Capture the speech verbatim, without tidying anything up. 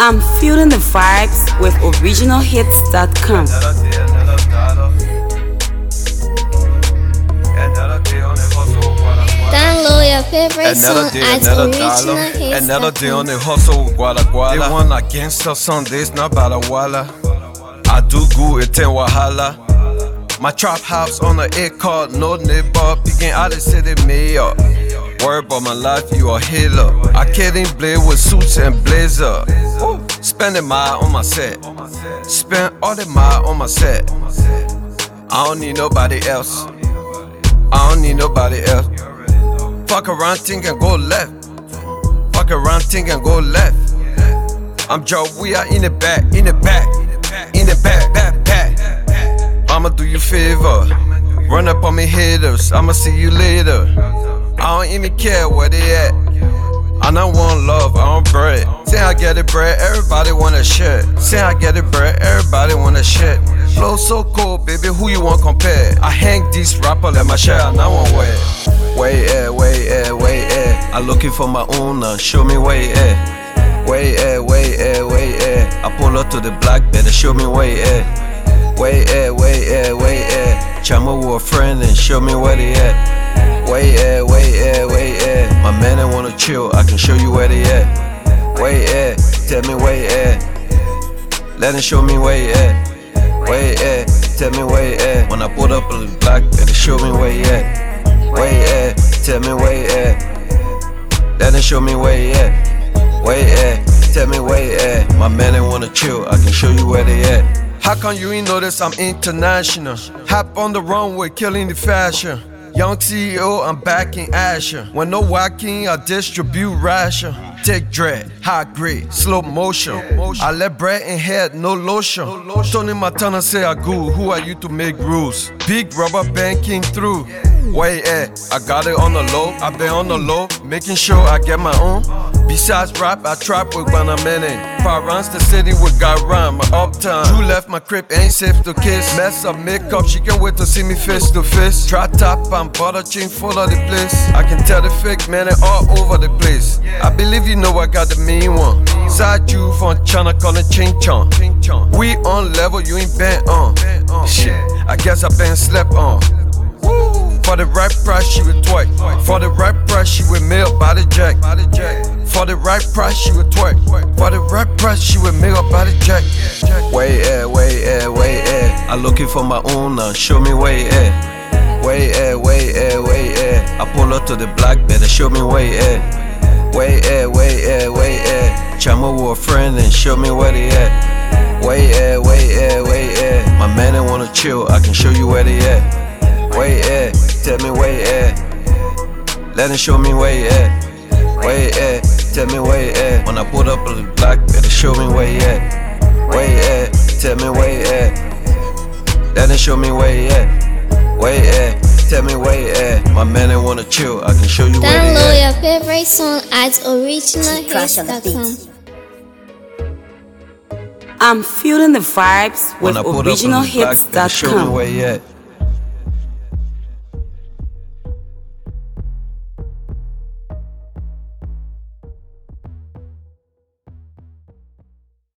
I'm feeling the vibes with original hits dot com. Download your favorite song day, at another original dollar. hits Another dot day on com. the hustle with Guala Guala. They want against us on this, not about a walla. I do good, it ain't wahala. My trap house on the air card, no neighbor. Picking out the city mayor. Worry about my life, you a healer. I can't blade with suits and blazer. Spending mile on my set. Spend all the mile on my set. I don't need nobody else. I don't need nobody else. Fuck around, think and go left. Fuck around, think and go left. I'm Joe, we are in the back, in the back, in the back, back, back. I'ma do you favor. Run up on me haters, I'ma see you later. I don't even care where they at. I don't want love, I want bread. Say I get it bread, everybody wanna shit. Say I get it bread, everybody wanna shit. Flow so cold, baby, who you want compare? I hang these rapper, let my share, and I want wear. Way air, way air, way air. I looking for my owner, show me way air. Way air, way air, way air. I pull up to the black better show me way air. Way air, way air, way air. Chama with a friend and show me where they at. Way air, way air, way air. My man I wanna chill, I can show you where they at. Way air, tell me way air. Let them show me way air. Way air, tell me way air. When I pull up on the block, better show me way air. Way air, tell me way air. Let them show me way air. Way air, tell me way air. My man I wanna chill, I can show you where they at. How come you ain't notice I'm international? Hop on the runway, killing the fashion. Young C E O, I'm back in action. When no walking, I distribute ration. Take dread, high grade, slow motion. I let bread in head, no lotion. Tony Montana say I good, who are you to make rules? Big rubber band came through. Way at, I got it on the low, I been on the low, making sure I get my own. Besides rap, I trap with Banamene. Runs the city with God rhyme, my uptown. Drew left my crib, ain't safe to kiss. Mess up makeup, she can wait to see me face to face. Try top and butter chain full of the place. I can tell the fake man it all over the place. I believe you know I got the mean one. Side you from China, call it Ching Chong. We on level, you ain't been on. Shit, I guess I been slept on. For the right price, she would twerk. For the right price, she would mail by the jack. For the right price, she would twerk. For the right price, she would mail by the jack. Way air, way air, way air. I looking for my owner, show me way air. Way air, way air, way air. I pull up to the block, better show me way air. Way air, way air, way air. Chama with a friend and show me where they at. Way air, way air, way air. My man I wanna chill, I can show you where they at. Way air, tell me way air. Let them show me way air. Way air, tell me way air. When I put up on the block, better show me way air. Way air, tell me way air. Let them show me way air. Way air, tell me way air. My man I wanna chill, I can show you where they at. Download your favorite song at original hits dot com. I'm feeling the vibes with original hits dot com. Show me where you at.